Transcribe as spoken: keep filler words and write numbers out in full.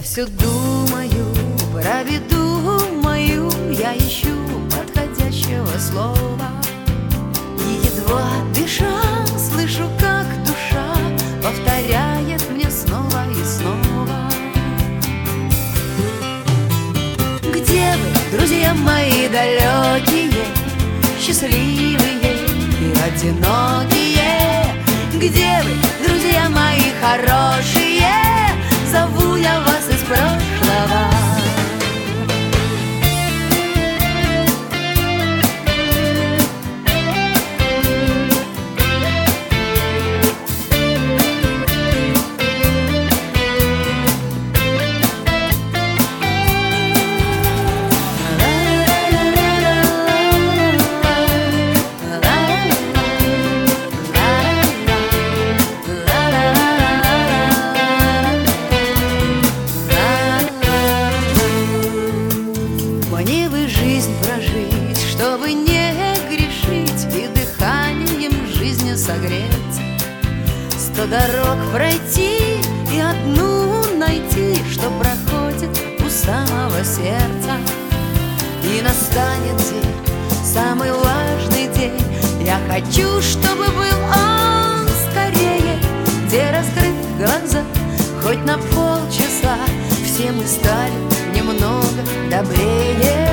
все думаю про беду мою, я ищу подходящего слова. И едва дыша, слышу, как душа повторяет мне снова и снова. Где вы, друзья мои далекие, счастливые и одинокие? Где вы, друзья мои хорошие? Зову я вас из прошлого. Мне бы жизнь прожить, чтобы не грешить и дыханием жизни согреть, сто дорог пройти и одну найти, что проходит у самого сердца. И настанет день, самый важный день, я хочу, чтобы был он скорее, где, раскрыв глаза хоть на полчаса, все мы стали немного добрее.